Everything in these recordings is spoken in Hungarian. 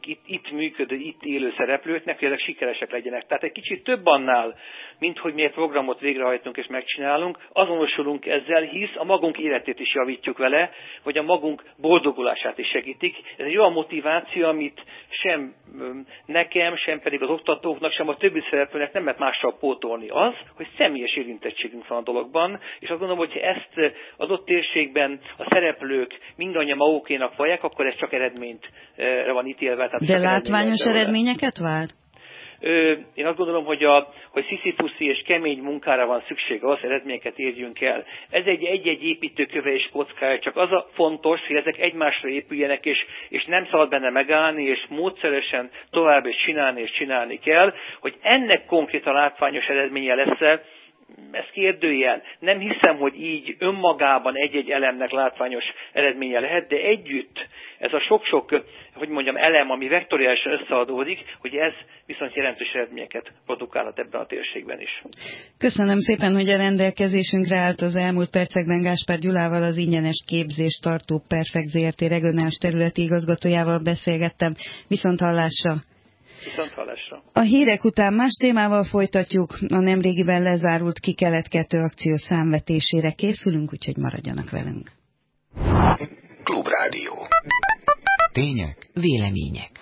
itt működő, itt élő szereplőknek, hogy ezek sikeresek legyenek. Tehát egy kicsit több annál, mint hogy mi egy programot végrehajtunk és megcsinálunk, azonosulunk ezzel, hisz a magunk életét is javítjuk vele, vagy a magunk boldogulását is segítik. Ez egy olyan motiváció, amit sem nekem, sem pedig az oktatóknak, sem a többi szereplőnek nem lehet mással pótolni. Az, hogy személyes érintettségünk van a dologban, és azt gondolom, hogy ezt az ott térségben a szereplők mindannyian magukénak vallják, akkor ez csak eredményre van ítélve. De látványos eredményeket vált? Én azt gondolom, hogy sziszifuszi és kemény munkára van szükség ahhoz, eredményeket érjünk el. Ez egy-egy építőköve és kockája, csak az a fontos, hogy ezek egymásra épüljenek, és nem szabad benne megállni, és módszeresen tovább és csinálni kell, hogy ennek konkrétan látványos eredménye lesz-e, ez kérdőjel. Nem hiszem, hogy így önmagában egy-egy elemnek látványos eredménye lehet, de együtt ez a sok-sok, elem, ami vektoriálisan összeadódik, hogy ez viszont jelentős eredményeket produkálhat ebben a térségben is. Köszönöm szépen, hogy a rendelkezésünkre állt. Az elmúlt percekben Gáspár Gyulával, az ingyenes képzést tartó Perfekt Zrt. Regionális területi igazgatójával beszélgettem. Viszonthallásra! Viszonthallásra! A hírek után más témával folytatjuk. A nemrégiben lezárult Ki Kelet 2 akció számvetésére készülünk, úgyhogy maradjanak velünk. Klubrádió. Tények, vélemények.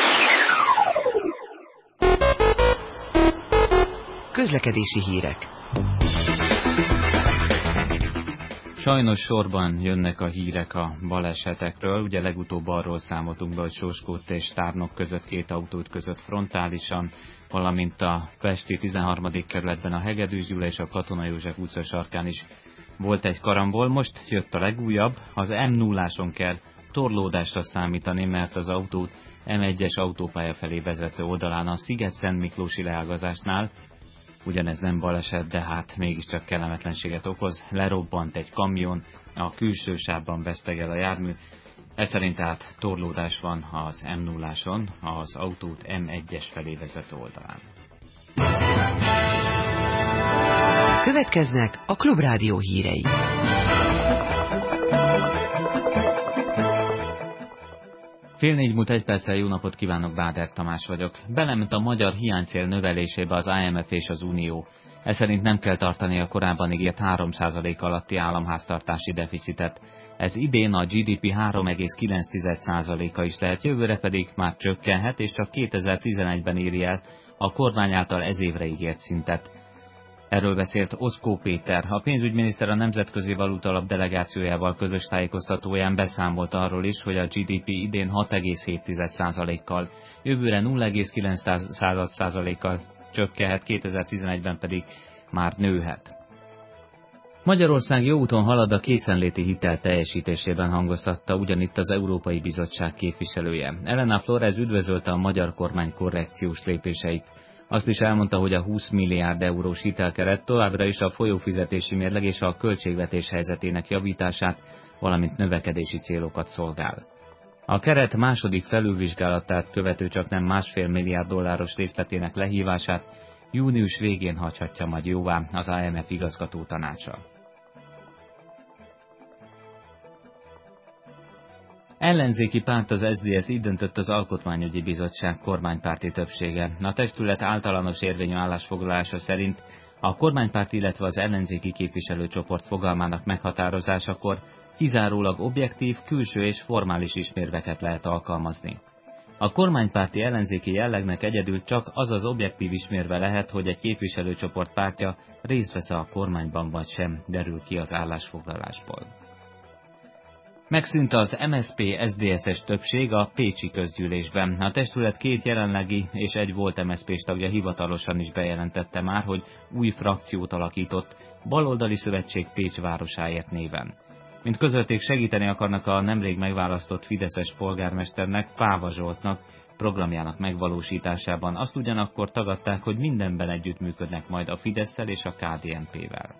Közlekedési hírek. Sajnos sorban jönnek a hírek a balesetekről. Ugye legutóbb arról számoltunk be, hogy Sóskót és Tárnok között 2 autót között frontálisan, valamint a pesti 13. kerületben a Hegedűs Gyula és a Katona József utca sarkán is volt egy karambol. Most jött a legújabb, az M0-áson kell torlódásra számítani, mert az autót M1-es autópálya felé vezető oldalán a Sziget-Szent Miklósi leágazásnál, ugyanez nem baleset, de hát mégiscsak kellemetlenséget okoz, lerobbant egy kamion, a külső sávban vesztegel a jármű, ez szerint tehát torlódás van az M0-áson, az autót M1-es felé vezető oldalán. Következnek a Klubrádió hírei. Fél 4 múlt 1 perccel jó napot kívánok, Báder Tamás vagyok. Belement a magyar hiánycél növelésébe az IMF és az Unió. Ez szerint nem kell tartani a korábban ígért 3% alatti államháztartási deficitet. Ez idén a GDP 3,9%-a is lehet, jövőre pedig már csökkenhet, és csak 2011-ben éri el a kormány által ez évre ígért szintet. Erről beszélt Oszkó Péter, a pénzügyminiszter a Nemzetközi Valutaalap delegációjával közös tájékoztatóján beszámolt arról is, hogy a GDP idén 6,7%-kal, jövőre 0,9%-kal csökkenhet, 2011-ben pedig már nőhet. Magyarország jó úton halad a készenléti hitel teljesítésében, hangoztatta ugyanitt az Európai Bizottság képviselője. Elena Flores üdvözölte a magyar kormány korrekciós lépéseit. Azt is elmondta, hogy a 20 milliárd eurós hitelkeret továbbra is a folyófizetési mérleg és a költségvetés helyzetének javítását, valamint növekedési célokat szolgál. A keret második felülvizsgálatát követő csaknem $1,5 milliárd részletének lehívását június végén hagyhatja majd jóvá az IMF igazgató tanácsa. Ellenzéki párt az SZDSZ, így döntött az Alkotmányügyi Bizottság kormánypárti többsége. A testület általános érvényű állásfoglalása szerint a kormánypárt, illetve az ellenzéki képviselőcsoport fogalmának meghatározásakor kizárólag objektív, külső és formális ismérveket lehet alkalmazni. A kormánypárti ellenzéki jellegnek egyedül csak az az objektív ismérve lehet, hogy egy képviselőcsoport pártja részt vesz a kormányban vagy sem, derül ki az állásfoglalásból. Megszűnt az MSZP-SZDSZ-es többség a pécsi közgyűlésben. A testület 2 jelenlegi és 1 volt MSZP-s tagja hivatalosan is bejelentette már, hogy új frakciót alakított, Baloldali Szövetség Pécs városáért néven. Mint közölték, segíteni akarnak a nemrég megválasztott fideszes polgármesternek, Páva Zsoltnak programjának megvalósításában. Azt ugyanakkor tagadták, hogy mindenben együttműködnek majd a Fidesszel és a KDNP-vel.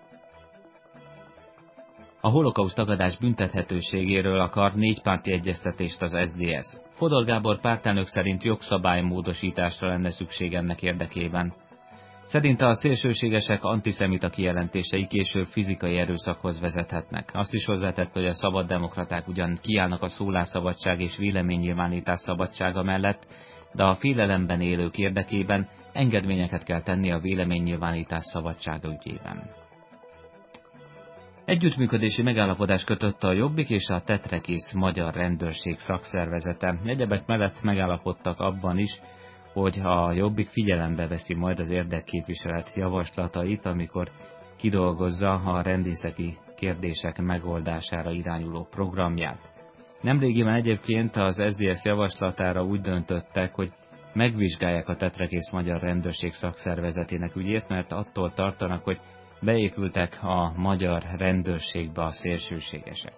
A holokauszt tagadás büntethetőségéről akar 4 párti egyeztetést az SZDSZ. Fodor Gábor pártelnök szerint jogszabálymódosításra lenne szükség ennek érdekében. Szerinte a szélsőségesek antiszemita kijelentései később fizikai erőszakhoz vezethetnek. Azt is hozzátett, hogy a szabaddemokraták ugyan kiállnak a szólásszabadság és véleménynyilvánítás szabadsága mellett, de a félelemben élők érdekében engedményeket kell tenni a véleménynyilvánítás szabadsága ügyében. Együttműködési megállapodást kötött a Jobbik és a Tetrekész Magyar Rendőrség szakszervezete. Egyebek mellett megállapodtak abban is, hogy a Jobbik figyelembe veszi majd az érdekképviselet javaslatait, amikor kidolgozza a rendészeti kérdések megoldására irányuló programját. Nemrégiben egyébként az SZDSZ javaslatára úgy döntöttek, hogy megvizsgálják a Tetrekész Magyar Rendőrség szakszervezetének ügyét, mert attól tartanak, hogy beépültek a magyar rendőrségbe a szélsőségesek.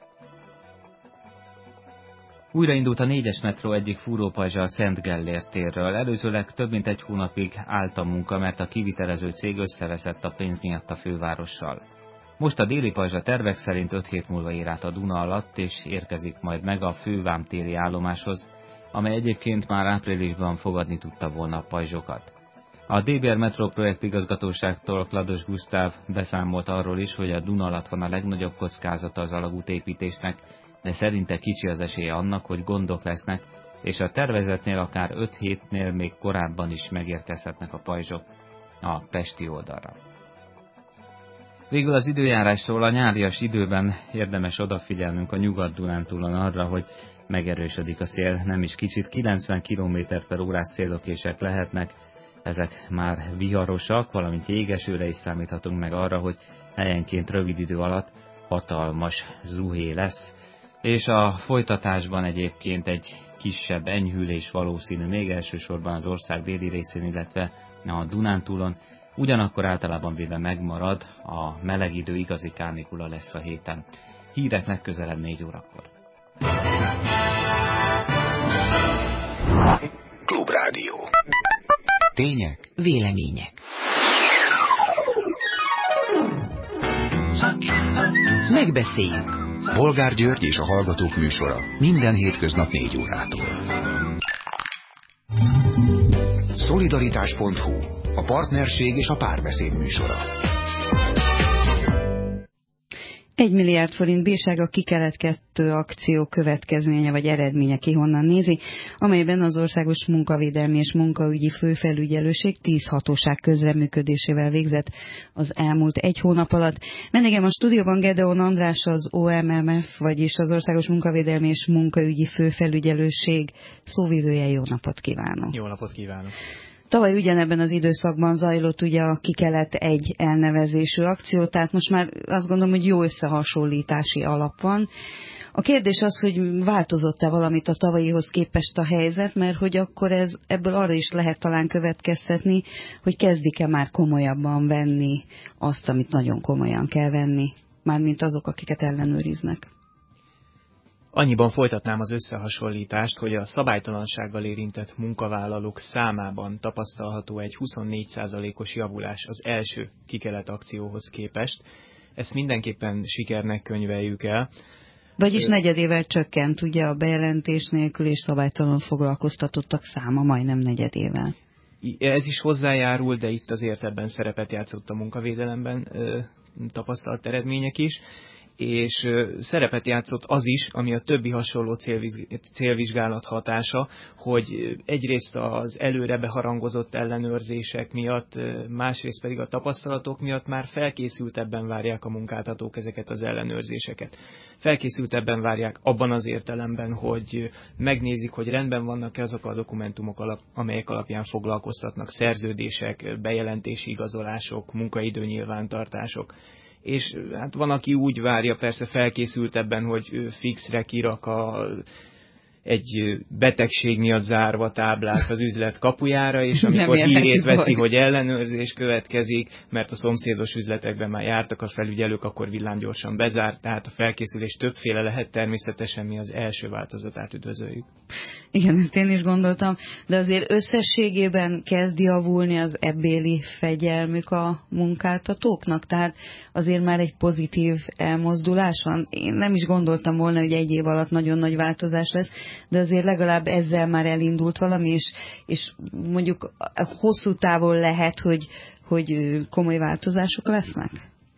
Újraindult a 4-es metró egyik fúrópajzsa a Szent Gellért térről. Előzőleg több mint egy hónapig állt a munka, mert a kivitelező cég összeveszett a pénz miatt a fővárossal. Most a déli pajzsa tervek szerint 5 hét múlva ér át a Duna alatt, és érkezik majd meg a fővámtéri állomáshoz, amely egyébként már áprilisban fogadni tudta volna a pajzsokat. A DBR Metro projekt igazgatóságtól Klados Gusztáv beszámolt arról is, hogy a Duna alatt van a legnagyobb kockázata az alagútépítésnek, de szerinte kicsi az esélye annak, hogy gondok lesznek, és a tervezetnél akár 5 hétnél még korábban is megérkezhetnek a pajzsok a pesti oldalra. Végül az időjárásról: a nyárias időben érdemes odafigyelnünk a Nyugat-Dunántúlon arra, hogy megerősödik a szél, nem is kicsit, 90 km/h széllökések lehetnek, ezek már viharosak, valamint jégesőre is számíthatunk, meg arra, hogy helyenként rövid idő alatt hatalmas zuhé lesz, és a folytatásban egyébként egy kisebb enyhülés valószínű, még elsősorban az ország déli részén, illetve a Dunántúlon. Ugyanakkor általában véve megmarad, a meleg idő, igazi kánikula lesz a héten. Hírek legközelebb 4 órakor. Klubrádió. Tények, vélemények. Megbeszéljük. Bolgár György és a Hallgatók műsora minden hétköznap 4 órától. Szolidaritás.hu, a partnerség és a párbeszéd műsora. 1 milliárd forint bírsága Kikelet 2 akció következménye vagy eredménye ki honnan nézi, amelyben az Országos Munkavédelmi és Munkaügyi Főfelügyelőség 10 hatóság közreműködésével végzett az elmúlt 1 hónap alatt. Vendégem a stúdióban Gedeon András, az OMMF, vagyis az Országos Munkavédelmi és Munkaügyi Főfelügyelőség szóvivője. Jó napot kívánok! Jó napot kívánok! Tavaly ugyanebben az időszakban zajlott ugye a Kikelet 1 elnevezésű akció, tehát most már azt gondolom, hogy jó összehasonlítási alap van. A kérdés az, hogy változott-e valamit a tavalyihoz képest a helyzet, mert hogy akkor ebből arra is lehet talán következtetni, hogy kezdik-e már komolyabban venni azt, amit nagyon komolyan kell venni, mármint azok, akiket ellenőriznek. Annyiban folytatnám az összehasonlítást, hogy a szabálytalansággal érintett munkavállalók számában tapasztalható egy 24%-os javulás az első Kikelet akcióhoz képest. Ezt mindenképpen sikernek könyveljük el. Vagyis negyedével csökkent ugye a bejelentés nélkül és szabálytalan foglalkoztatottak száma majdnem negyedével. Ez is hozzájárul, de itt azért ebben szerepet játszott a munkavédelemben tapasztalt eredmények is. És szerepet játszott az is, ami a többi hasonló célvizsgálat hatása, hogy egyrészt az előre beharangozott ellenőrzések miatt, másrészt pedig a tapasztalatok miatt már felkészültebben várják a munkáltatók ezeket az ellenőrzéseket. Felkészültebben várják abban az értelemben, hogy megnézik, hogy rendben vannak-e azok a dokumentumok, amelyek alapján foglalkoztatnak, szerződések, bejelentési igazolások, munkaidőnyilvántartások. És hát van, aki úgy várja persze felkészültebben, hogy fixre kirak egy betegség miatt zárva táblát az üzlet kapujára, és amikor hírét veszi, hogy ellenőrzés következik, mert a szomszédos üzletekben már jártak a felügyelők, akkor villámgyorsan bezárt, tehát a felkészülés többféle lehet, természetesen mi az első változatát üdvözöljük. Igen, ezt én is gondoltam, de azért összességében kezd javulni az ebbéli fegyelmük a munkáltatóknak, tehát azért már egy pozitív elmozdulás van. Én nem is gondoltam volna, hogy 1 év alatt nagyon nagy változás lesz, de azért legalább ezzel már elindult valami, és mondjuk hosszú távon lehet, hogy komoly változások lesznek?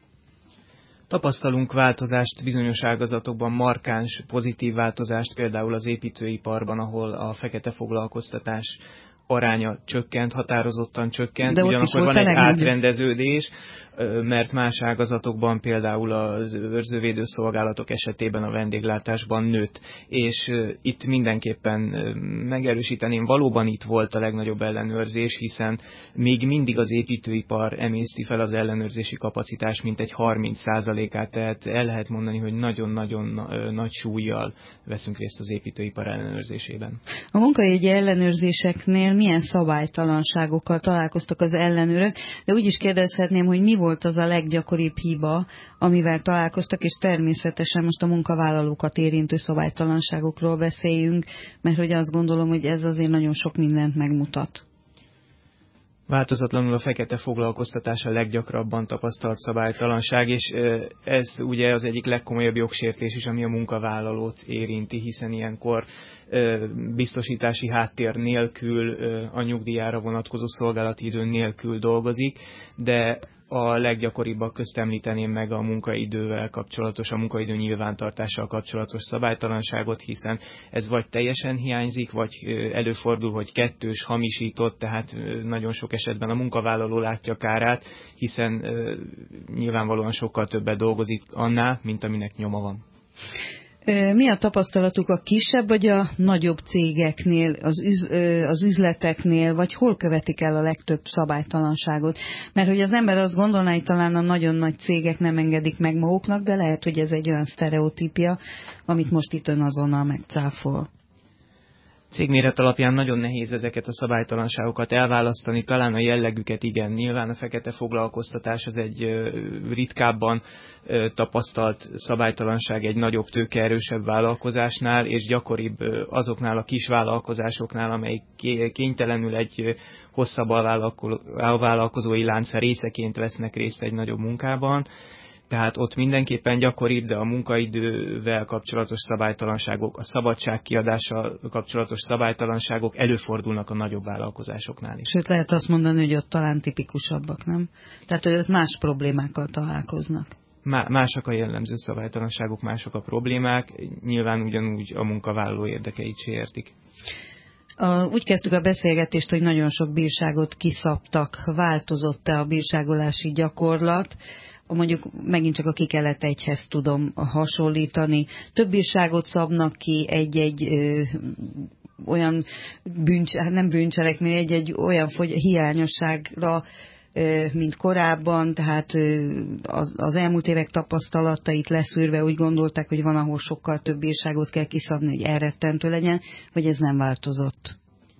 Tapasztalunk változást bizonyos ágazatokban, markáns, pozitív változást, például az építőiparban, ahol a fekete foglalkoztatás aránya csökkent, határozottan csökkent, de ugyanakkor van egy átrendeződés, mert más ágazatokban, például az őrzővédő szolgálatok esetében a vendéglátásban nőtt, és itt mindenképpen megerősíteném, valóban itt volt a legnagyobb ellenőrzés, hiszen még mindig az építőipar emészti fel az ellenőrzési kapacitás mintegy 30%-át, tehát el lehet mondani, hogy nagyon-nagyon nagy súllyal veszünk részt az építőipar ellenőrzésében. A munkaügyi ellenőrzéseknél milyen szabálytalanságokkal találkoztak az ellenőrök, de úgy is kérdezhetném, hogy mi volt az a leggyakoribb hiba, amivel találkoztak, és természetesen most a munkavállalókat érintő szabálytalanságokról beszéljünk, mert hogy azt gondolom, hogy ez azért nagyon sok mindent megmutat. Változatlanul a fekete foglalkoztatás a leggyakrabban tapasztalt szabálytalanság, és ez ugye az egyik legkomolyabb jogsértés is, ami a munkavállalót érinti, hiszen ilyenkor biztosítási háttér nélkül, a nyugdíjára vonatkozó szolgálati idő nélkül dolgozik, de a leggyakoribbak közt említeném meg a munkaidővel kapcsolatos, a munkaidő nyilvántartással kapcsolatos szabálytalanságot, hiszen ez vagy teljesen hiányzik, vagy előfordul, hogy kettős, hamisított, tehát nagyon sok esetben a munkavállaló látja kárát, hiszen nyilvánvalóan sokkal többet dolgozik annál, mint aminek nyoma van. Mi a tapasztalatuk a kisebb vagy a nagyobb cégeknél, az üzleteknél, vagy hol követik el a legtöbb szabálytalanságot? Mert hogy az ember azt gondolná, hogy talán a nagyon nagy cégek nem engedik meg maguknak, de lehet, hogy ez egy olyan sztereotípia, amit most itt ön azonnal megcáfol. Cégméret alapján nagyon nehéz ezeket a szabálytalanságokat elválasztani, talán a jellegüket igen. Nyilván a fekete foglalkoztatás az egy ritkábban tapasztalt szabálytalanság egy nagyobb tőkeerősebb vállalkozásnál, és gyakoribb azoknál a kis vállalkozásoknál, amely kénytelenül egy hosszabb alvállalkozói lánc részeként vesznek részt egy nagyobb munkában. Tehát ott mindenképpen gyakoribb, de a munkaidővel kapcsolatos szabálytalanságok, a szabadságkiadással kapcsolatos szabálytalanságok előfordulnak a nagyobb vállalkozásoknál is. Sőt, lehet azt mondani, hogy ott talán tipikusabbak, nem? Tehát, hogy ott más problémákkal találkoznak. Másak a jellemző szabálytalanságok, mások a problémák, nyilván ugyanúgy a munkavállaló érdekeit sértik. Úgy kezdtük a beszélgetést, hogy nagyon sok bírságot kiszabtak. Változott-e a bírságolási gyakorlat? Mondjuk megint csak a Kikelet egyhez tudom hasonlítani. Több bírságot szabnak ki egy-egy olyan nem bűncselekmény, egy-egy olyan hiányosságra, mint korábban, tehát az elmúlt évek tapasztalatait leszűrve úgy gondolták, hogy van, ahol sokkal több bírságot kell kiszabni, hogy elrettentő legyen, vagy ez nem változott?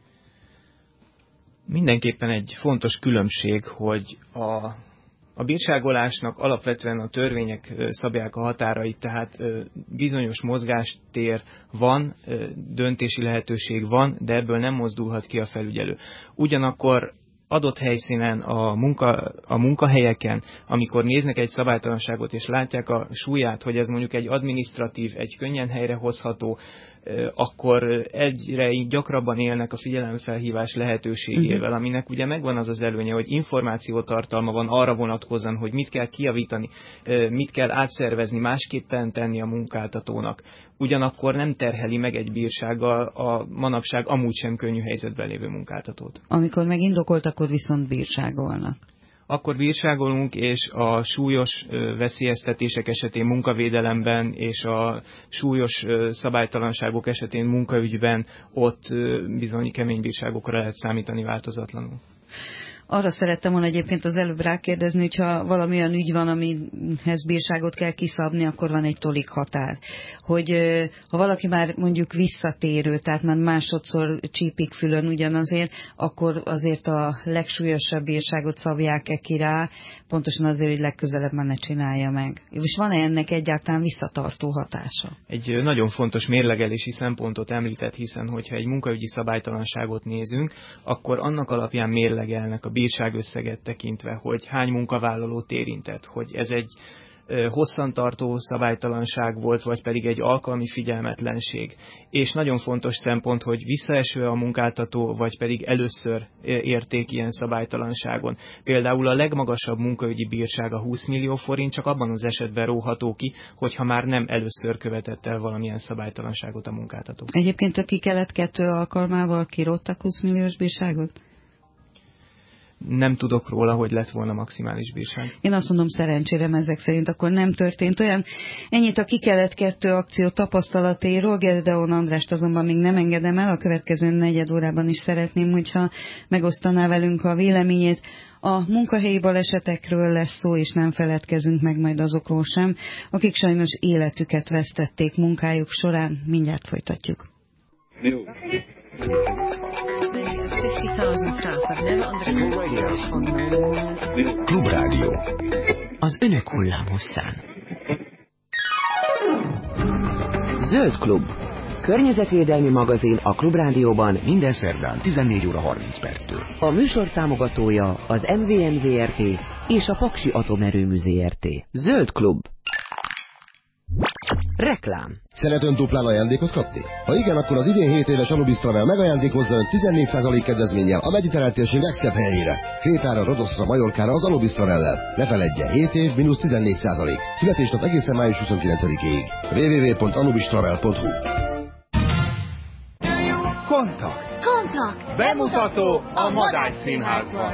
Mindenképpen egy fontos különbség, hogy a bírságolásnak alapvetően a törvények szabják a határait, tehát bizonyos mozgástér van, döntési lehetőség van, de ebből nem mozdulhat ki a felügyelő. Ugyanakkor adott helyszínen, a munkahelyeken, amikor néznek egy szabálytalanságot és látják a súlyát, hogy ez mondjuk egy adminisztratív, egy könnyen helyrehozható, akkor egyre gyakrabban élnek a figyelemfelhívás lehetőségével, aminek ugye megvan az az előnye, hogy információtartalma van arra vonatkozóan, hogy mit kell kijavítani, mit kell átszervezni, másképpen tenni a munkáltatónak. Ugyanakkor nem terheli meg egy bírsággal a manapság amúgy sem könnyű helyzetben lévő munkáltatót. Amikor megindokolt, akkor viszont bírságolnak. Akkor bírságolunk, és a súlyos veszélyeztetések esetén munkavédelemben és a súlyos szabálytalanságok esetén munkaügyben ott bizony kemény bírságokra lehet számítani változatlanul. Arra szerettem volna egyébként az előbb rákérdezni, hogyha valami olyan ügy van, amihez bírságot kell kiszabni, akkor van egy tolik határ. Hogy ha valaki már mondjuk visszatérő, tehát már másodszor csípik fülön ugyanazért, akkor azért a legsúlyosabb bírságot szabják-e ki rá, pontosan azért, hogy legközelebb már ne csinálja meg. És van-e ennek egyáltalán visszatartó hatása? Egy nagyon fontos mérlegelési szempontot említett, hiszen hogyha egy munkaügyi szabálytalanságot nézünk, akkor annak alapján mérlegelnek a bírságösszeget tekintve, hogy hány munkavállalót érintett, hogy ez egy hosszantartó szabálytalanság volt, vagy pedig egy alkalmi figyelmetlenség. És nagyon fontos szempont, hogy visszaeső a munkáltató, vagy pedig először érték ilyen szabálytalanságon. Például a legmagasabb munkaügyi bírsága 20 millió forint csak abban az esetben róható ki, hogyha már nem először követett el valamilyen szabálytalanságot a munkáltató. Egyébként a Kikelet 2 alkalmával kiróttak 20 milliós bírságot? Nem tudok róla, hogy lett volna maximális bírság. Én azt mondom, szerencsére ezek szerint akkor nem történt olyan. Ennyit a Kikelet 2 akció tapasztalatairól. Gedeon Andrást azonban még nem engedem el. A következő negyed órában is szeretném, hogyha megosztaná velünk a véleményét. A munkahelyi balesetekről lesz szó, és nem feledkezünk meg majd azokról sem, akik sajnos életüket vesztették munkájuk során. Mindjárt folytatjuk. Jó. Klubrádió. Az önök hullámhosszán. Zöld Klub. Környezetvédelmi magazin a Klubrádióban minden szerdán 14 óra 30 perctől. A műsor támogatója az MVM Zrt. És a Paksi Atomerőmű Zrt. Zöld Klub. Reklám. Szeret ön duplán ajándékot kapni? Ha igen, akkor az idén 7 éves Anubis Travel megajándékozza ön 14% kedvezménnyel a mediterrán térség legszebb helyére. Krétára, Rodoszra, Majorkára az Anubis Travellel. Ne feledje, 7 év mínusz 14%. Születésnap egészen május 29-ig. www.anubistravel.hu. Kontakt. Bemutató a Madács Színházban.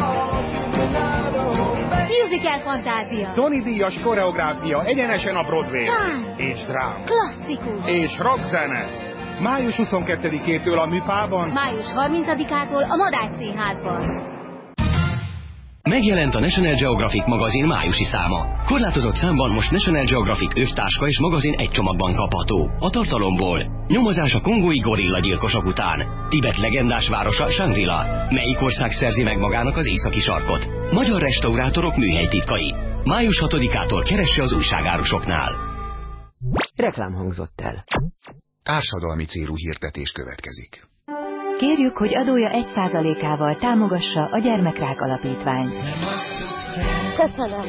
Musical fantázia. Tony díjas koreográfia egyenesen a Broadway. Tánc. És drám. Klasszikus. És rockzene. Május 22-től a Műpában. Május 30-ától a Madács Színházban. Megjelent a National Geographic magazin májusi száma. Korlátozott számban most National Geographic övtáska és magazin egy csomagban kapható. A tartalomból: nyomozás a kongói gorillagyilkosok után, Tibet legendás városa Shangri-La, melyik ország szerzi meg magának az északi sarkot, magyar restaurátorok műhelytitkai. Május 6-ától keresse az újságárusoknál. Reklám hangzott el. Társadalmi célú hirdetés következik. Kérjük, hogy adója 1%-ával támogassa a Gyermekrák Alapítványt. Köszönöm.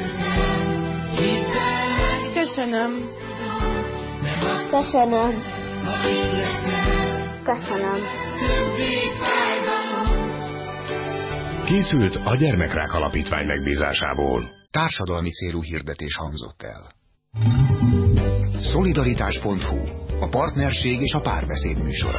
Köszönöm. Köszönöm. Köszönöm. Készült a Gyermekrák Alapítvány megbízásából. Társadalmi célú hirdetés hangzott el. Szolidaritás.hu. A partnerség és a párbeszéd műsora.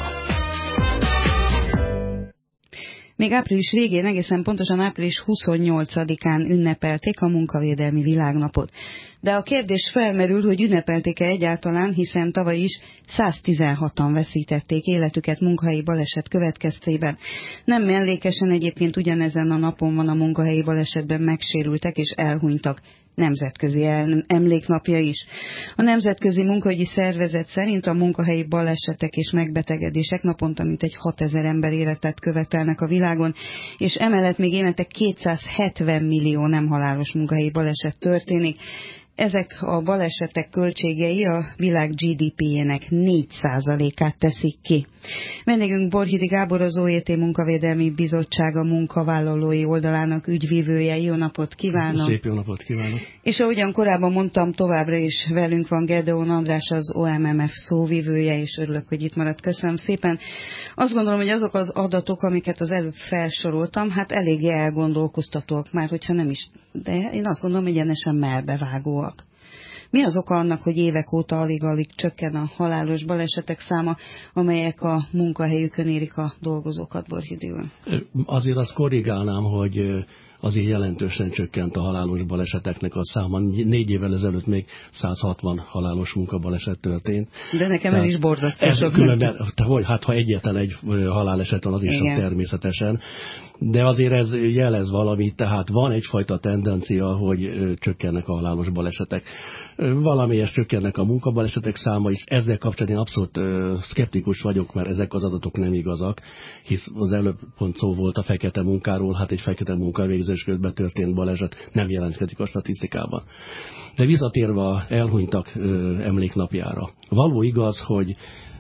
Még április végén, egészen pontosan április 28-án ünnepelték a munkavédelmi világnapot. De a kérdés felmerül, hogy ünnepelték-e egyáltalán, hiszen tavaly is 116-an veszítették életüket munkahelyi baleset következtében. Nem mellékesen egyébként ugyanezen a napon van a munkahelyi balesetben megsérültek és elhunytak nemzetközi emléknapja is. A Nemzetközi Munkaügyi Szervezet szerint a munkahelyi balesetek és megbetegedések naponta mintegy 6000 ember életet követelnek a világon, és emellett még évente 270 millió nem halálos munkahelyi baleset történik. Ezek a balesetek költségei a világ GDP-jének 4%-át teszik ki. Vendégünk Borhidi Gábor, az OJT Munkavédelmi Bizottsága munkavállalói oldalának ügyvívője. Jó napot kívánok! Szép jó napot kívánok! És ahogyan korábban mondtam, továbbra is velünk van Gedeon András, az OMMF szóvivője, és örülök, hogy itt maradt. Köszönöm szépen! Azt gondolom, hogy azok az adatok, amiket az előbb felsoroltam, hát eléggé elgondolkoztatóak már, hogyha nem is, de én azt gondolom, hogy egyenesen mellbevágóak. Mi az oka annak, hogy évek óta alig-alig csökken a halálos balesetek száma, amelyek a munkahelyükön érik a dolgozókat, Borhidi úr? Azért azt korrigálnám, hogy azért jelentősen csökkent a halálos baleseteknek a száma. 4 évvel ezelőtt még 160 halálos munkabaleset történt. De nekem ez is borzasztó sok. Ha egyetlen egy haláleset van, az is sok természetesen. De azért ez jelez valamit, tehát van egyfajta tendencia, hogy csökkennek a halálos balesetek. Valamelyes csökkennek a munkabalesetek száma is. Ezzel kapcsolatban én abszolút szkeptikus vagyok, mert ezek az adatok nem igazak, hisz az előbb pont szó volt a fekete munkáról, hát egy fekete munkavégzés közben történt baleset nem jelentkezik a statisztikában. De visszatérve a elhunytak emléknapjára. Való igaz, hogy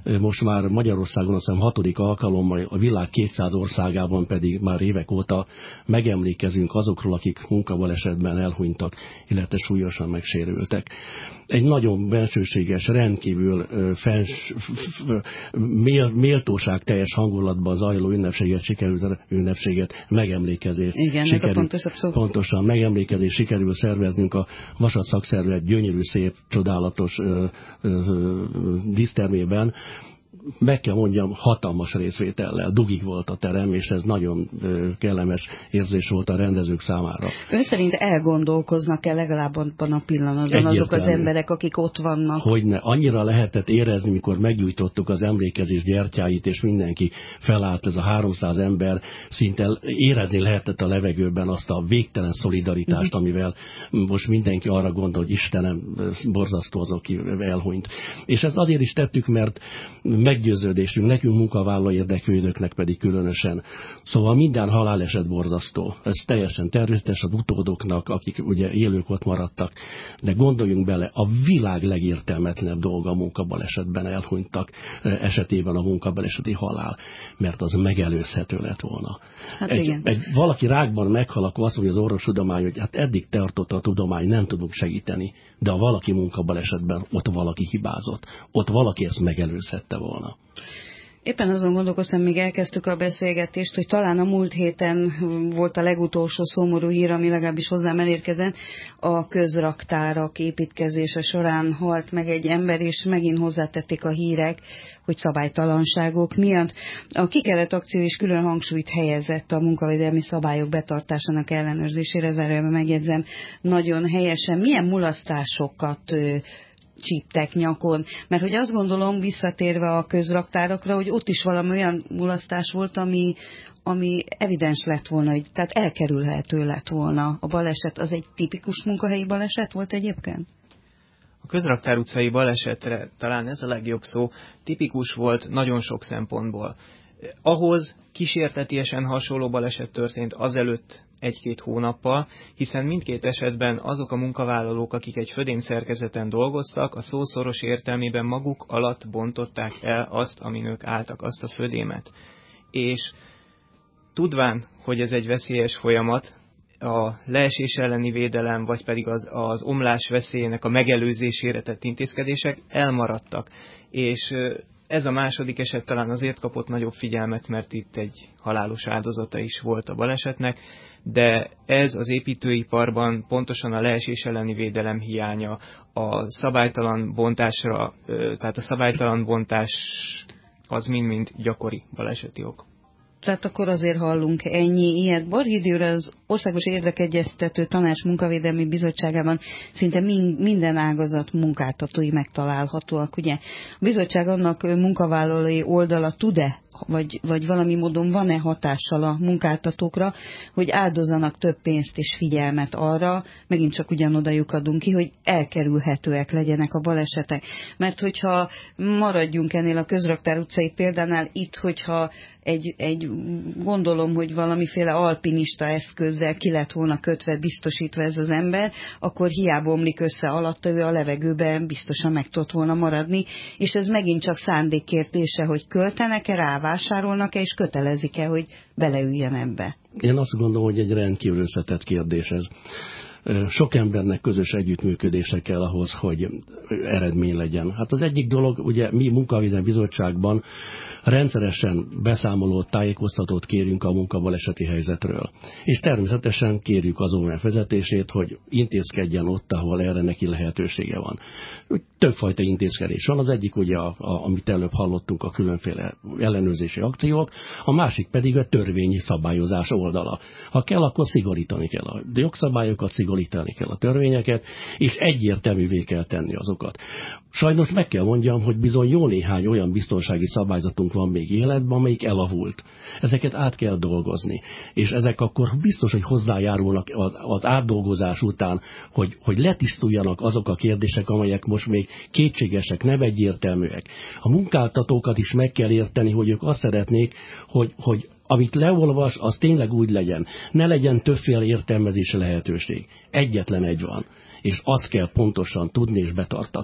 most már Magyarországon azt hiszem 6. alkalommal, a világ 200 országában pedig már évek óta megemlékezünk azokról, akik munkabalesetben elhunytak, illetve súlyosan megsérültek. Egy nagyon bensőséges, rendkívül méltóságteljes hangulatban zajló ünnepséget, megemlékezést. Igen, ez a pontosabb szó. Pontosan, megemlékezést sikerül szerveznünk a Vasas Szakszervezet gyönyörű, szép, csodálatos dísztermében. Meg kell mondjam, hatalmas részvétellel, dugig volt a terem, és ez nagyon kellemes érzés volt a rendezők számára. Ön szerint elgondolkoznak-e legalább abban a pillanatban azok az emberek, akik ott vannak? Hogyne, annyira lehetett érezni, mikor meggyújtottuk az emlékezés gyertyáit, és mindenki felállt, ez a 300 ember, szinte érezni lehetett a levegőben azt a végtelen szolidaritást, amivel most mindenki arra gondol, hogy Istenem, borzasztó az, aki elhunyt. És ezt azért is tettük, mert meggyőződésünk, nekünk munkavállaló érdeklődőknek pedig különösen. Szóval minden haláleset borzasztó. Ez teljesen természetes az utódoknak, akik ugye élők ott maradtak. De gondoljunk bele, a világ legértelmetlenebb dolga a munkabalesetben elhunytak esetében a munkabaleseti halál, mert az megelőzhető lett volna. Hát valaki rákban meghal, akkor azt mondja az orvostudomány, hogy hát eddig tartott a tudomány, nem tudunk segíteni. De ha valaki munkabalesetben, ott valaki hibázott. Ott valaki ezt megelőzhette volna. Éppen azon gondolkoztam, még elkezdtük a beszélgetést, hogy talán a múlt héten volt a legutolsó szomorú hír, ami legalábbis hozzám elérkezett. A közraktárak építkezése során halt meg egy ember, és megint hozzátették a hírek, hogy szabálytalanságok miatt. A Kikeret akció is külön hangsúlyt helyezett a munkavédelmi szabályok betartásának ellenőrzésére, zárójelben megjegyzem, nagyon helyesen. Milyen mulasztásokat csíptek nyakon, mert hogy azt gondolom, visszatérve a közraktárakra, hogy ott is valami olyan mulasztás volt, ami evidens lett volna, hogy, tehát elkerülhető lett volna a baleset. Az egy tipikus munkahelyi baleset volt egyébként? A Közraktár utcai balesetre talán ez a legjobb szó, tipikus volt nagyon sok szempontból. Ahhoz kísértetiesen hasonló baleset történt azelőtt 1-2 hónappal, hiszen mindkét esetben azok a munkavállalók, akik egy födémszerkezeten dolgoztak, a szó szoros értelmében maguk alatt bontották el azt, amin ők álltak, azt a födémet. És tudván, hogy ez egy veszélyes folyamat, a leesés elleni védelem, vagy pedig az omlás veszélyének a megelőzésére tett intézkedések elmaradtak. És ez a második eset talán azért kapott nagyobb figyelmet, mert itt egy halálos áldozata is volt a balesetnek, de ez az építőiparban pontosan a leesés elleni védelem hiánya, a szabálytalan bontásra, tehát a szabálytalan bontás az mind-mind gyakori baleseti ok. Tehát akkor azért hallunk ennyi ilyet. Borghi Győr az Országos Érdekegyeztető Tanács Munkavédelmi Bizottságában szinte minden ágazat munkáltatói megtalálhatóak. Ugye a bizottság annak munkavállalói oldala tud-e, vagy valami módon van-e hatással a munkáltatókra, hogy áldozanak több pénzt és figyelmet arra, megint csak ugyanoda lyukadunk ki, hogy elkerülhetőek legyenek a balesetek. Mert hogyha maradjunk ennél a Közraktár utcai példánál, itt, hogyha gondolom, hogy valamiféle alpinista eszközzel ki lett volna kötve, biztosítva ez az ember, akkor hiába omlik össze alatta, ő a levegőben biztosan meg tudott volna maradni, és ez megint csak szándék kérdése, hogy költenek-e rá, vásárolnak-e, és kötelezik-e, hogy beleüljön ebbe. Én azt gondolom, hogy egy rendkívül összetett kérdés ez. Sok embernek közös együttműködése kell ahhoz, hogy eredmény legyen. Hát az egyik dolog, ugye mi Munkavédelmi Bizottságban rendszeresen beszámolót, tájékoztatót kérünk a munkabaleseti helyzetről. És természetesen kérjük az OMF vezetését, hogy intézkedjen ott, ahol erre neki lehetősége van. Többfajta intézkedés van. Az egyik ugye, amit előbb hallottunk, a különféle ellenőrzési akciók, a másik pedig a törvényi szabályozás oldala. Ha kell, akkor szigorítani kell a jogszabályokat, szigorítani kell a törvényeket, és egyértelművé kell tenni azokat. Sajnos meg kell mondjam, hogy bizony jó néhány olyan biztonsági szabályzatunk van még életben, amelyik elavult. Ezeket át kell dolgozni. És ezek akkor biztos, hogy hozzájárulnak az átdolgozás után, hogy letisztuljanak azok a kérdések, amelyek most még kétségesek, nem egyértelműek. A munkáltatókat is meg kell érteni, hogy ők azt szeretnék, hogy amit leolvas, az tényleg úgy legyen. Ne legyen többféle értelmezési lehetőség. Egyetlen egy van. És azt kell pontosan tudni és betartatni.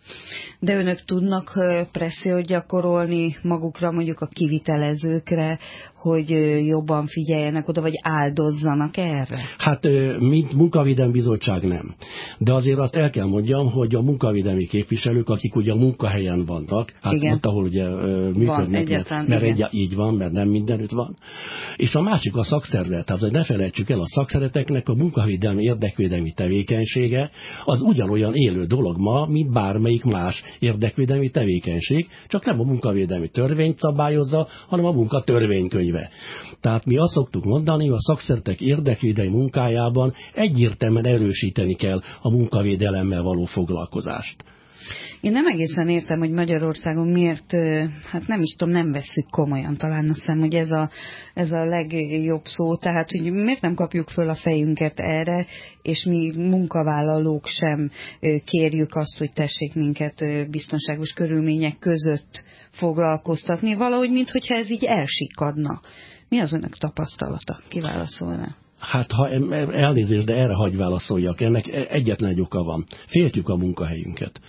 De önök tudnak pressziót gyakorolni magukra, mondjuk a kivitelezőkre, hogy jobban figyeljenek oda, vagy áldozzanak erre? Hát, mint munkavédelmi bizottság nem. De azért azt el kell mondjam, hogy a munkavédelmi képviselők, akik ugye a munkahelyen vannak, hát igen. Ott, ahol ugye működnek, mert így van, mert nem mindenütt van. És a másik a szakszervezet, tehát hogy ne felejtsük el, a szakszervezeteknek a munkavédelmi érdekvédelmi tevékenysége az ugyanolyan élő dolog ma, mint bármelyik más érdekvédelmi tevékenység, csak nem a munkavédelmi törvényt szabályozza, hanem a munkatörvénykönyve. Tehát mi azt szoktuk mondani, hogy a szakszervezetek érdekvédelmi munkájában egyértelműen erősíteni kell a munkavédelemmel való foglalkozást. Én nem egészen értem, hogy Magyarországon miért, hát nem is tudom, nem vesszük komolyan, talán azt hiszem, hogy ez a legjobb szó, tehát hogy miért nem kapjuk föl a fejünket erre, és mi munkavállalók sem kérjük azt, hogy tessék minket biztonságos körülmények között foglalkoztatni, valahogy, minthogyha ez így elsikadna. Mi az önök tapasztalata? Ki válaszolna? Hát ha elnézést, de erre hagy válaszoljak. Ennek egyetlen egy oka van. Féltjük a munkahelyünket.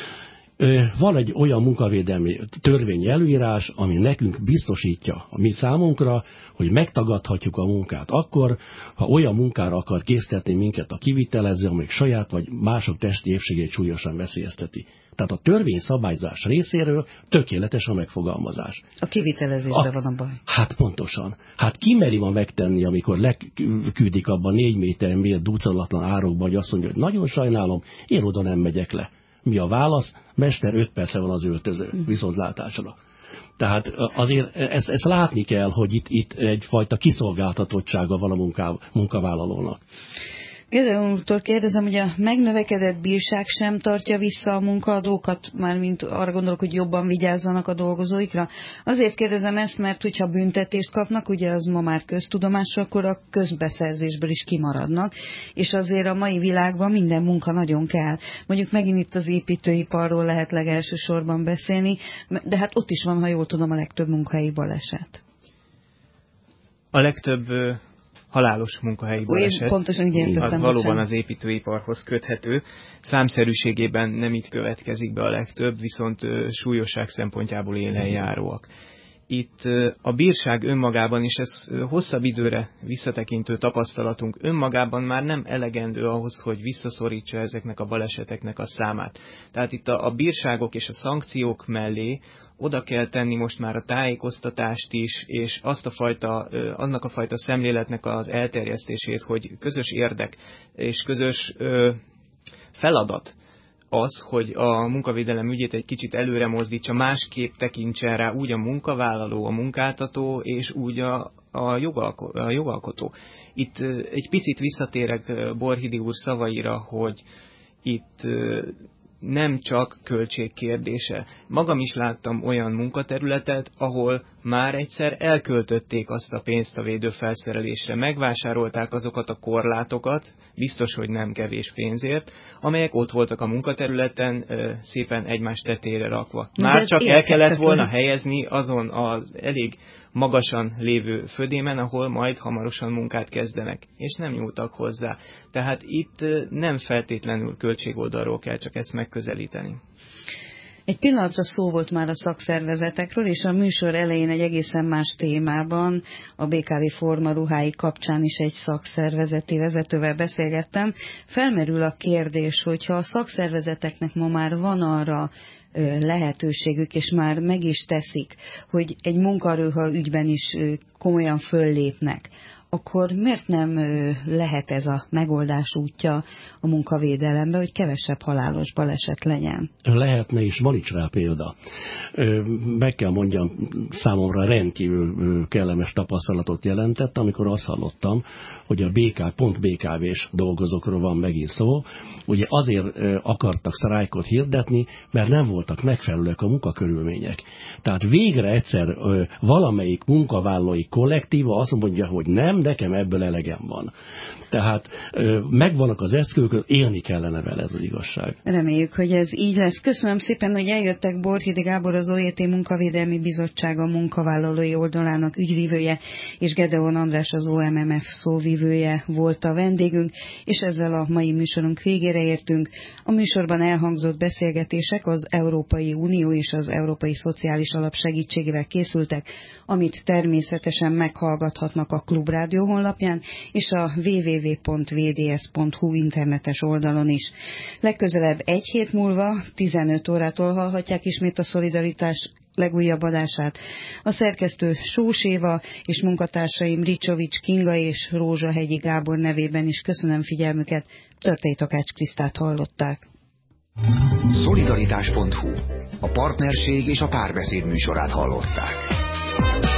Van egy olyan munkavédelmi törvényi előírás, ami nekünk biztosítja a mi számunkra, hogy megtagadhatjuk a munkát akkor, ha olyan munkára akar késztetni minket a kivitelező, amelyik saját vagy mások testi épségét súlyosan veszélyezteti. Tehát a törvényszabályzás részéről tökéletes a megfogalmazás. A kivitelezésben van a baj. Hát pontosan. Hát ki meri ma megtenni, amikor leküldik abban 4 méter méret ducalatlan árokba, hogy azt mondja, hogy nagyon sajnálom, én oda nem megyek le. Mi a válasz? Mester, 5 perce van az öltöző, viszontlátásra. Tehát azért ezt látni kell, hogy itt egyfajta kiszolgáltatottsága van a munkavállalónak. Géza úrtól kérdezem, hogy a megnövekedett bírság sem tartja vissza a munkaadókat, mármint arra gondolok, hogy jobban vigyázzanak a dolgozóikra. Azért kérdezem ezt, mert hogyha büntetést kapnak, ugye az ma már köztudomás, akkor a közbeszerzésből is kimaradnak, és azért a mai világban minden munka nagyon kell. Mondjuk megint itt az építőiparról lehet legelsősorban beszélni, de hát ott is van, ha jól tudom, a legtöbb munkahelyi baleset. A legtöbb halálos munkahelyi baleset, az valóban az építőiparhoz köthető. Számszerűségében nem itt következik be a legtöbb, viszont súlyosság szempontjából élenjáróak. Itt a bírság önmagában is, ez hosszabb időre visszatekintő tapasztalatunk, önmagában már nem elegendő ahhoz, hogy visszaszorítsa ezeknek a baleseteknek a számát. Tehát itt a bírságok és a szankciók mellé oda kell tenni most már a tájékoztatást is, és annak a fajta szemléletnek az elterjesztését, hogy közös érdek és közös feladat az, hogy a munkavédelem ügyét egy kicsit előre mozdítsa, másképp tekintsen rá úgy a munkavállaló, a munkáltató, és úgy a jogalkotó. Itt egy picit visszatérek Borhidi úr szavaira, hogy itt nem csak költség kérdése. Magam is láttam olyan munkaterületet, ahol már egyszer elköltötték azt a pénzt a védőfelszerelésre, megvásárolták azokat a korlátokat, biztos, hogy nem kevés pénzért, amelyek ott voltak a munkaterületen szépen egymás tetejére rakva. Már csak el kellett volna helyezni azon az elég magasan lévő födémen, ahol majd hamarosan munkát kezdenek, és nem nyúltak hozzá. Tehát itt nem feltétlenül költségoldalról kell csak ezt megközelíteni. Egy pillanatra szó volt már a szakszervezetekről, és a műsor elején egy egészen más témában, a BKV formaruhái kapcsán is egy szakszervezeti vezetővel beszélgettem. Felmerül a kérdés, hogyha a szakszervezeteknek ma már van arra lehetőségük, és már meg is teszik, hogy egy munkaruha ügyben is komolyan föllépnek, akkor miért nem lehet ez a megoldás útja a munkavédelembe, hogy kevesebb halálos baleset legyen? Lehetne, és van is rá példa. Meg kell mondjam, számomra rendkívül kellemes tapasztalatot jelentett, amikor azt hallottam, hogy a pont BKV-s dolgozókról van megint szó, ugye azért akartak sztrájkot hirdetni, mert nem voltak megfelelőek a munkakörülmények. Tehát végre egyszer valamelyik munkavállalói kollektíva azt mondja, hogy nem, nekem ebből elegem van. Tehát megvannak az eszközök, élni kellene vele, ez az igazság. Reméljük, hogy ez így lesz. Köszönöm szépen, hogy eljöttek. Borhidi Gábor, az OJT Munkavédelmi Bizottsága munkavállalói oldalának ügyvívője, és Gedeon András, az OMMF szóvivője volt a vendégünk, és ezzel a mai műsorunk végére értünk. A műsorban elhangzott beszélgetések az Európai Unió és az Európai Szociális Alap segítségével készültek, amit természetesen meghallgathatnak a Klubrádió honlapján és a www.vds.hu internetes oldalon is. Legközelebb egy hét múlva 15 órától hallhatják ismét a Szolidaritás legújabb adását. A szerkesztő Sós Éva és munkatársaim Ricsovics Kinga és Rózsahegyi Gábor nevében is köszönöm figyelmüket. Törtei Takács Krisztát hallották. Szolidaritás.hu. A partnerség és a párbeszéd műsorát hallották.